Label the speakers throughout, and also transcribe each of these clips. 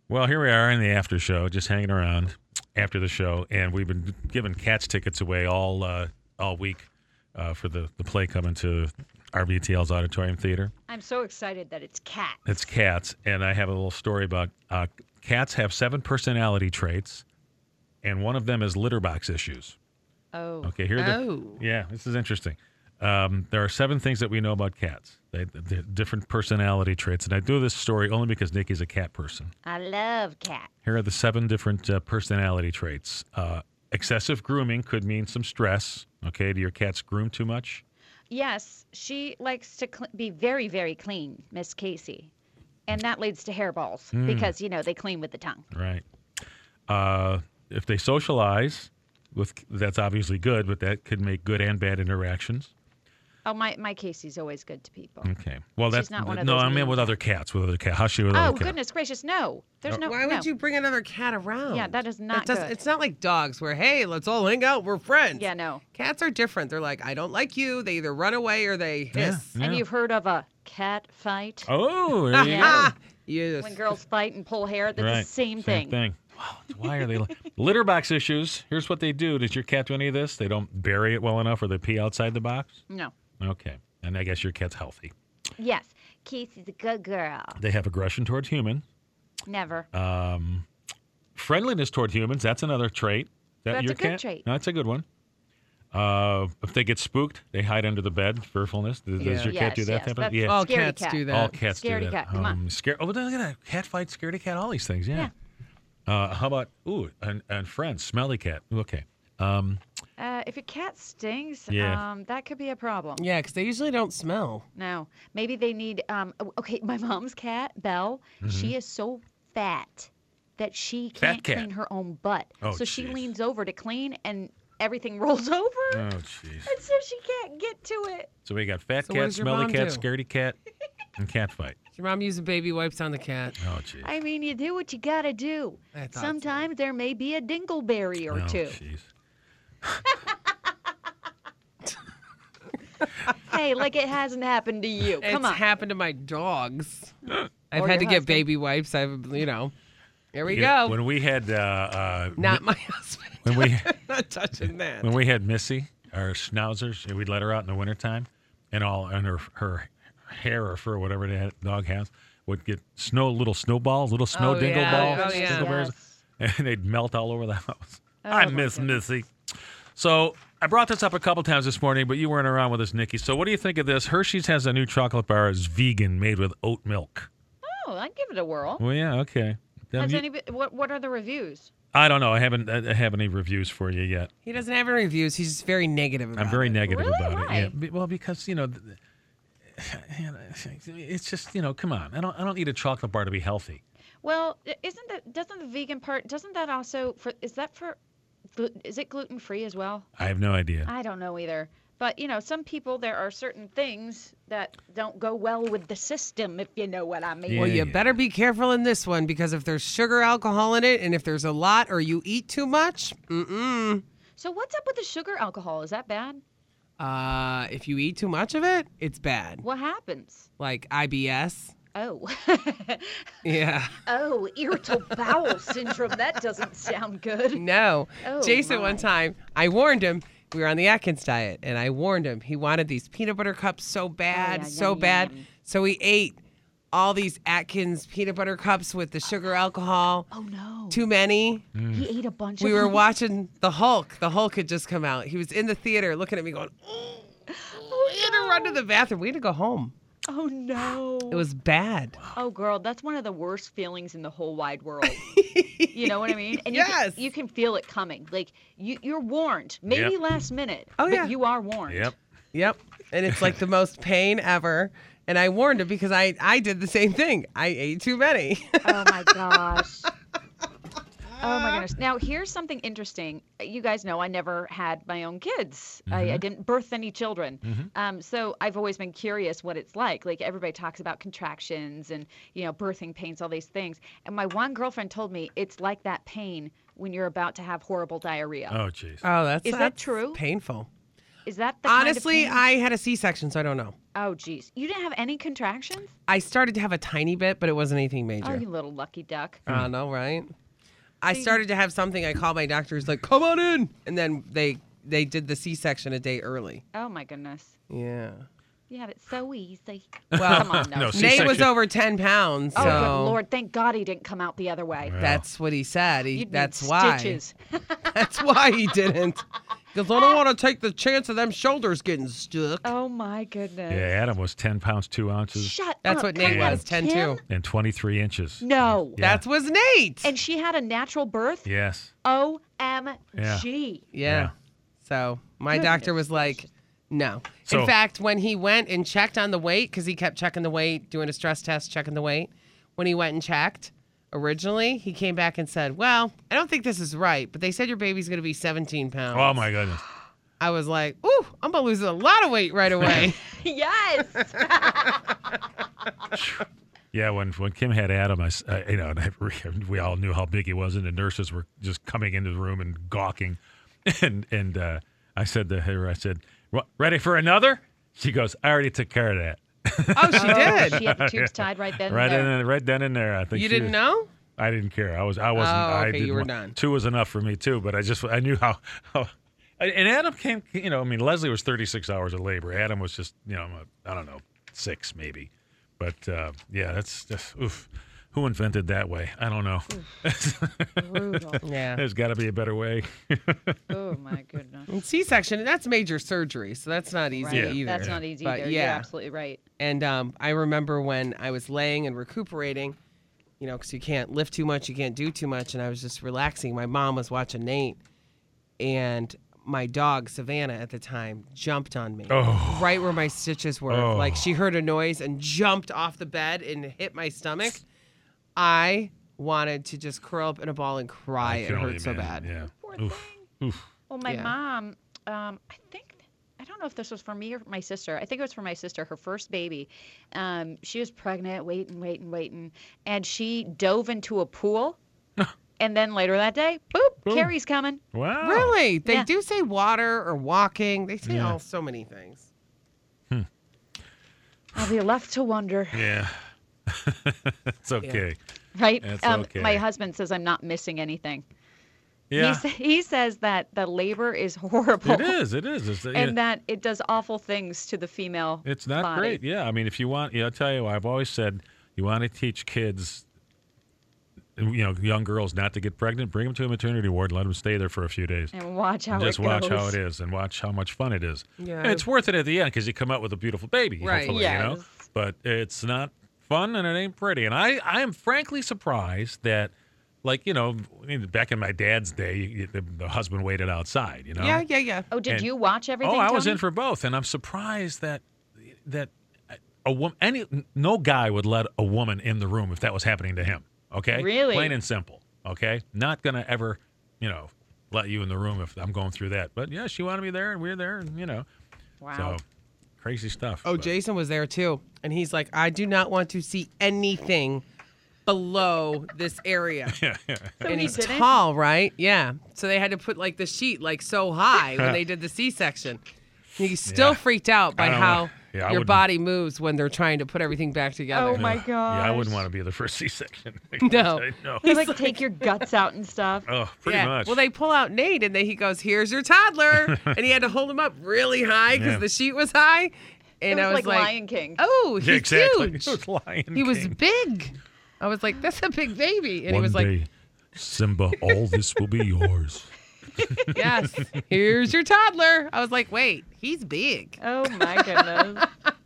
Speaker 1: Well, here we are in the after show, just hanging around after the show, and we've been giving Cats tickets away all week for the play coming to RVTL's Auditorium Theater.
Speaker 2: I'm so excited that it's Cats.
Speaker 1: It's Cats, and I have a little story about cats have 7 personality traits, and one of them is litter box issues.
Speaker 2: Oh.
Speaker 1: Okay, yeah, this is interesting. There are 7 things that we know about cats. They're different personality traits, and I do this story only because Nikki's a cat person.
Speaker 2: I love cats.
Speaker 1: Here are the 7 different personality traits. Excessive grooming could mean some stress. Okay, do your cats groom too much?
Speaker 2: Yes, she likes to be very, very clean, Miss Casey. And that leads to hairballs because, they clean with the tongue.
Speaker 1: Right. If they socialize, that's obviously good, but that could make good and bad interactions.
Speaker 2: Oh, my Casey's always good to people.
Speaker 1: Okay. Well,
Speaker 2: She's not one of
Speaker 1: no.
Speaker 2: those
Speaker 1: I mean with other cats. How's she with other cats?
Speaker 2: Oh, goodness gracious, no. There's no.
Speaker 3: Why would you bring another cat around?
Speaker 2: Yeah, that is not good.
Speaker 3: It's not like dogs where, hey, let's all hang out, we're friends.
Speaker 2: Yeah, no.
Speaker 3: Cats are different. They're like, I don't like you. They either run away or they hiss.
Speaker 1: Yeah.
Speaker 2: And you've heard of a cat fight?
Speaker 1: Oh, there you go.
Speaker 3: Yes.
Speaker 2: When girls fight and pull hair, that's
Speaker 1: Right.
Speaker 2: the same thing.
Speaker 1: Wow, why are they litter box issues? Here's what they do. Does your cat do any of this? They don't bury it well enough, or they pee outside the box?
Speaker 2: No.
Speaker 1: Okay, and I guess your cat's healthy.
Speaker 2: Yes. Casey's a good girl.
Speaker 1: They have aggression towards humans.
Speaker 2: Never.
Speaker 1: Friendliness toward humans. That's another trait.
Speaker 2: That's
Speaker 1: your
Speaker 2: a good
Speaker 1: cat?
Speaker 2: trait.
Speaker 1: No, that's a good one. If they get spooked, they hide under the bed. Fearfulness. Does your cat do that
Speaker 2: Yes,
Speaker 1: type of?
Speaker 2: that's
Speaker 1: Yeah.
Speaker 3: All
Speaker 2: Scaredy
Speaker 3: cats
Speaker 2: cat.
Speaker 3: do that.
Speaker 1: All cats
Speaker 2: Scaredy
Speaker 1: do that.
Speaker 2: cat, come on.
Speaker 1: Oh, look at that. Cat fight, scaredy cat, all these things. Yeah. How about, and friends, smelly cat. Okay.
Speaker 2: If your cat stings,
Speaker 1: Yeah.
Speaker 2: that could be a problem.
Speaker 3: Yeah, because they usually don't smell.
Speaker 2: No. Maybe they need, okay, my mom's cat, Belle, she is so fat that she
Speaker 1: Fat
Speaker 2: can't
Speaker 1: cat.
Speaker 2: clean her own butt.
Speaker 1: Oh,
Speaker 2: so she
Speaker 1: jeez.
Speaker 2: leans over to clean and everything rolls over.
Speaker 1: Oh, jeez.
Speaker 2: And so she can't get to it.
Speaker 1: So we got fat
Speaker 3: So what
Speaker 1: cat,
Speaker 3: does your
Speaker 1: smelly
Speaker 3: mom
Speaker 1: cat,
Speaker 3: do?
Speaker 1: scaredy cat, and cat fight.
Speaker 3: Your mom using baby wipes on the cat.
Speaker 1: Oh, jeez.
Speaker 2: I mean, you do what you gotta do.
Speaker 3: I thought so.
Speaker 2: Sometimes there may be a dingleberry or two.
Speaker 1: Jeez.
Speaker 2: Hey, like it hasn't happened to you. Come
Speaker 3: It's
Speaker 2: on.
Speaker 3: happened to my dogs. I've
Speaker 2: Or
Speaker 3: had to
Speaker 2: your
Speaker 3: get
Speaker 2: husband.
Speaker 3: baby wipes. Here we
Speaker 1: Yeah,
Speaker 3: go.
Speaker 1: When we had
Speaker 3: Not my husband.
Speaker 1: when we
Speaker 3: Not touching that.
Speaker 1: when we had Missy, our schnauzers, we'd let her out in the wintertime, and her hair or fur, whatever that dog has, would get little snowballs, little snow
Speaker 3: Oh,
Speaker 1: dingle
Speaker 3: yeah.
Speaker 1: balls,
Speaker 3: Oh, yeah.
Speaker 1: dingleberries,
Speaker 2: Yes.
Speaker 1: and they'd melt all over the house.
Speaker 2: Oh,
Speaker 1: I
Speaker 2: my
Speaker 1: miss
Speaker 2: goodness.
Speaker 1: Missy. So I brought this up a couple times this morning, but you weren't around with us, Nikki. So what do you think of this? Hershey's has a new chocolate bar. It's vegan, made with oat milk.
Speaker 2: Oh, I'd give it a whirl.
Speaker 1: Well, yeah, okay.
Speaker 2: Has what are the reviews?
Speaker 1: I don't know. I haven't have any reviews for you yet.
Speaker 3: He doesn't have any reviews. He's just very negative about
Speaker 1: I'm very
Speaker 3: it.
Speaker 1: negative
Speaker 2: Really?
Speaker 1: about it.
Speaker 2: Why?
Speaker 1: Yeah. Well, because it's just come on. I don't eat a chocolate bar to be healthy.
Speaker 2: Well, doesn't the vegan part, doesn't that also, is it gluten free as well?
Speaker 1: I have no idea.
Speaker 2: I don't know either. But, some people, there are certain things that don't go well with the system, if you know what I mean.
Speaker 1: Yeah.
Speaker 3: Well, you better be careful in this one because if there's sugar alcohol in it and if there's a lot or you eat too much,
Speaker 2: So what's up with the sugar alcohol? Is that bad?
Speaker 3: if you eat too much of it, it's bad.
Speaker 2: What happens?
Speaker 3: Like IBS.
Speaker 2: Oh.
Speaker 3: Yeah.
Speaker 2: Oh, irritable bowel syndrome. That doesn't sound good.
Speaker 3: No.
Speaker 2: Oh,
Speaker 3: Jason,
Speaker 2: my.
Speaker 3: one time, I warned him. We were on the Atkins diet, and I warned him. He wanted these peanut butter cups so bad,
Speaker 2: yeah,
Speaker 3: so
Speaker 2: yum,
Speaker 3: bad.
Speaker 2: yum.
Speaker 3: So he ate all these Atkins peanut butter cups with the sugar alcohol.
Speaker 2: Oh, no.
Speaker 3: Too many.
Speaker 2: He ate a bunch
Speaker 3: We
Speaker 2: of
Speaker 3: were
Speaker 2: them.
Speaker 3: watching The Hulk. The Hulk had just come out. He was in the theater looking at me going, we had to run to the bathroom. We had to go home.
Speaker 2: Oh, no.
Speaker 3: It was bad.
Speaker 2: Oh, girl, that's one of the worst feelings in the whole wide world. You know what I mean? And
Speaker 3: Yes.
Speaker 2: you can feel it coming. Like, you're warned. Maybe
Speaker 1: Yep.
Speaker 2: last minute.
Speaker 3: Oh,
Speaker 2: but
Speaker 3: yeah.
Speaker 2: you are warned.
Speaker 1: Yep.
Speaker 3: Yep. And it's like the most pain ever. And I warned him because I did the same thing. I ate too many.
Speaker 2: Oh, my gosh. Oh, my goodness. Now, here's something interesting. You guys know I never had my own kids. I didn't birth any children. So I've always been curious what it's like. Like, everybody talks about contractions and, birthing pains, all these things. And my one girlfriend told me it's like that pain when you're about to have horrible diarrhea.
Speaker 1: Oh, jeez.
Speaker 3: Oh, that's
Speaker 2: Is that
Speaker 3: that's
Speaker 2: true?
Speaker 3: Painful.
Speaker 2: Is that the
Speaker 3: Honestly,
Speaker 2: kind of pain?
Speaker 3: I had a C-section, so I don't know.
Speaker 2: Oh, geez. You didn't have any contractions?
Speaker 3: I started to have a tiny bit, but it wasn't anything major.
Speaker 2: Oh, you little lucky duck.
Speaker 3: I don't know, right? I
Speaker 2: See-
Speaker 3: started to have something. I called my doctor. He's like, "Come on in," and then they did the C-section a day early.
Speaker 2: Oh, my goodness.
Speaker 3: Yeah.
Speaker 2: You had it so easy.
Speaker 3: Well,
Speaker 2: Come on, no.
Speaker 1: no,
Speaker 3: Nate
Speaker 1: C-section.
Speaker 3: was over 10 pounds, so
Speaker 2: Oh, good Lord. Thank God he didn't come out the other way.
Speaker 1: Well,
Speaker 3: that's what he said.
Speaker 2: You'd
Speaker 3: That's
Speaker 2: need
Speaker 3: why.
Speaker 2: stitches.
Speaker 3: That's why he didn't. Because I don't want to take the chance of them shoulders getting stuck.
Speaker 2: Oh, my goodness.
Speaker 1: Yeah, Adam was 10 pounds 2 ounces
Speaker 2: Shut
Speaker 3: That's
Speaker 2: up.
Speaker 3: what Nate
Speaker 2: That
Speaker 3: was, 10
Speaker 2: Kim?
Speaker 3: too.
Speaker 1: and 23 inches.
Speaker 2: No.
Speaker 1: Yeah.
Speaker 3: That was Nate.
Speaker 2: And she had a natural birth?
Speaker 1: Yes.
Speaker 2: OMG.
Speaker 3: Yeah. So my doctor was like, no.
Speaker 1: So-
Speaker 3: In fact, when he went and checked on the weight, because he kept checking the weight, doing a stress test, checking the weight, when he went and checked, originally, he came back and said, well, I don't think this is right, but they said your baby's going to be 17 pounds.
Speaker 1: Oh, my goodness.
Speaker 3: I was like, ooh, I'm going to lose a lot of weight right away.
Speaker 2: Yes.
Speaker 1: Yeah, when Kim had Adam, we all knew how big he was, and the nurses were just coming into the room and gawking. And I said to her, ready for another? She goes, I already took care of that.
Speaker 3: Oh, she did.
Speaker 2: She had the tubes tied right then
Speaker 1: Right
Speaker 2: and there.
Speaker 1: right then and there. I think
Speaker 3: You
Speaker 1: she
Speaker 3: didn't
Speaker 1: was-
Speaker 3: know?
Speaker 1: I didn't care. I wasn't.
Speaker 3: Oh,
Speaker 1: I
Speaker 3: okay,
Speaker 1: didn't
Speaker 3: you were
Speaker 1: want-
Speaker 3: done.
Speaker 1: 2 was enough for me too. But I knew how. And Adam came. Leslie was 36 hours of labor. Adam was just I don't know, 6 maybe. But yeah, that's just oof. Who invented that way? I don't know.
Speaker 2: Brutal.
Speaker 3: Yeah.
Speaker 1: There's got to be a better way.
Speaker 2: Oh, my goodness.
Speaker 3: And C-section, that's major surgery, so that's not easy
Speaker 2: Right.
Speaker 3: either.
Speaker 2: That's not easy
Speaker 3: But
Speaker 2: either.
Speaker 3: yeah.
Speaker 2: You're absolutely right.
Speaker 3: And I remember when I was laying and recuperating, because you can't lift too much, you can't do too much, and I was just relaxing. My mom was watching Nate, and my dog, Savannah, at the time, jumped on me right where my stitches were.
Speaker 1: Oh.
Speaker 3: Like, she heard a noise and jumped off the bed and hit my stomach. I wanted to just curl up in a ball and cry.
Speaker 1: I
Speaker 3: It
Speaker 1: can only
Speaker 3: hurt so bad.
Speaker 1: imagine, Yeah.
Speaker 2: Poor
Speaker 1: Oof.
Speaker 2: thing.
Speaker 1: Oof.
Speaker 2: Well, my
Speaker 3: Yeah.
Speaker 2: mom, I don't know if this was for me or my sister. I think it was for my sister, her first baby. She was pregnant, waiting, and she dove into a pool. And then later that day, boop, Carrie's coming.
Speaker 1: Wow.
Speaker 3: Really? They
Speaker 2: Yeah.
Speaker 3: do say water or walking. They say
Speaker 1: Yeah.
Speaker 3: so many things.
Speaker 2: I'll be left to wonder.
Speaker 1: Yeah. It's okay.
Speaker 2: Right?
Speaker 1: That's okay.
Speaker 2: My husband says I'm not missing anything.
Speaker 1: Yeah.
Speaker 2: He says that the labor is horrible.
Speaker 1: It is. It's,
Speaker 2: And that it does awful things to the female
Speaker 1: it's not
Speaker 2: body.
Speaker 1: great. Yeah. I mean, if you want, I'll tell you, I've always said, you want to teach kids, young girls not to get pregnant, bring them to a maternity ward, let them stay there for a few days.
Speaker 2: And watch how
Speaker 1: Just
Speaker 2: it goes.
Speaker 1: watch how it is and watch how much fun it is.
Speaker 3: Yeah.
Speaker 1: And it's worth it at the end because you come out with a beautiful baby,
Speaker 3: Right.
Speaker 1: hopefully,
Speaker 2: Yes.
Speaker 1: But it's not fun and it ain't pretty. And I am frankly surprised that, back in my dad's day, the husband waited outside,
Speaker 3: Yeah.
Speaker 2: Oh, did
Speaker 1: And-
Speaker 2: you watch everything?
Speaker 1: Oh, I was
Speaker 2: Tony?
Speaker 1: in for both, and I'm surprised that a woman, no guy would let a woman in the room if that was happening to him. Okay,
Speaker 2: Really?
Speaker 1: plain and simple. Okay, not gonna ever, let you in the room if I'm going through that. But yeah, she wanted me there, and we're there, and
Speaker 2: Wow.
Speaker 1: so crazy stuff.
Speaker 3: Oh,
Speaker 1: but-
Speaker 3: Jason was there too. And he's like, I do not want to see anything below this area.
Speaker 2: So
Speaker 3: And
Speaker 2: he
Speaker 3: he's
Speaker 2: didn't?
Speaker 3: tall, right? Yeah. So they had to put the sheet so high when they did the C-section. He's still
Speaker 1: Yeah.
Speaker 3: freaked out by
Speaker 1: I don't
Speaker 3: how
Speaker 1: want- yeah, I
Speaker 3: your
Speaker 1: wouldn't-
Speaker 3: body moves when they're trying to put everything back together.
Speaker 2: Oh my
Speaker 1: Yeah,
Speaker 2: gosh.
Speaker 1: I wouldn't want to be the first C-section.
Speaker 3: No.
Speaker 1: no.
Speaker 2: They like take your guts out and stuff.
Speaker 1: Oh, pretty
Speaker 3: Yeah.
Speaker 1: much.
Speaker 3: Well, they pull out Nate, and then he goes, "Here's your toddler," and he had to hold him up really high because
Speaker 1: Yeah.
Speaker 3: the sheet was high.
Speaker 2: It
Speaker 3: And
Speaker 2: was
Speaker 3: I was
Speaker 2: like Lion King.
Speaker 3: "Oh, he's
Speaker 1: Yeah, exactly.
Speaker 3: huge.
Speaker 1: It was Lion
Speaker 3: He was
Speaker 1: King.
Speaker 3: big." I was like, "That's a big baby," and he
Speaker 1: One
Speaker 3: was like,
Speaker 1: day, Simba, all this will be yours.
Speaker 3: "Yes, here's your toddler." I was like, "Wait, he's big."
Speaker 2: Oh my goodness.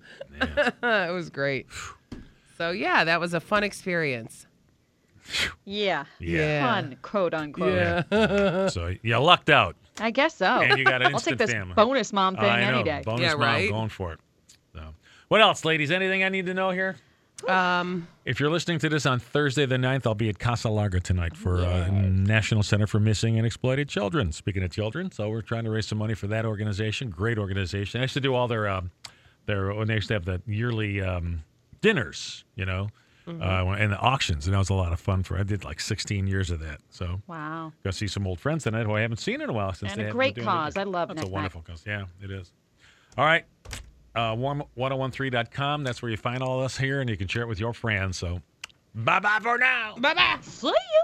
Speaker 3: It was great. So yeah, that was a fun experience.
Speaker 2: Yeah.
Speaker 1: Yeah.
Speaker 2: Fun, quote unquote.
Speaker 3: Yeah.
Speaker 1: So you lucked out.
Speaker 2: I guess so.
Speaker 1: And you got an
Speaker 2: I'll take
Speaker 1: instant
Speaker 2: this
Speaker 1: family.
Speaker 2: bonus mom thing
Speaker 1: I know.
Speaker 2: any day.
Speaker 1: Bonus
Speaker 3: Yeah,
Speaker 1: mom,
Speaker 3: right?
Speaker 1: going for it. So, what else, ladies? Anything I need to know here? If you're listening to this on Thursday the 9th, I'll be at Casa Larga tonight for National Center for Missing and Exploited Children. Speaking of children, so we're trying to raise some money for that organization. Great organization. They used to do all their when they used to have the yearly dinners, and the auctions, and that was a lot of fun. I did like 16 years of that. So
Speaker 2: wow.
Speaker 1: Go see some old friends tonight who I haven't seen in a while since
Speaker 2: And
Speaker 1: they
Speaker 2: a
Speaker 1: haven't
Speaker 2: great
Speaker 1: been doing
Speaker 2: cause. I love
Speaker 1: That's a
Speaker 2: Knick-Knack.
Speaker 1: wonderful cause. Yeah, it is. All right. Warm1013.com. That's where you find all of us here, and you can share it with your friends. So bye-bye for now.
Speaker 3: Bye-bye.
Speaker 2: See ya.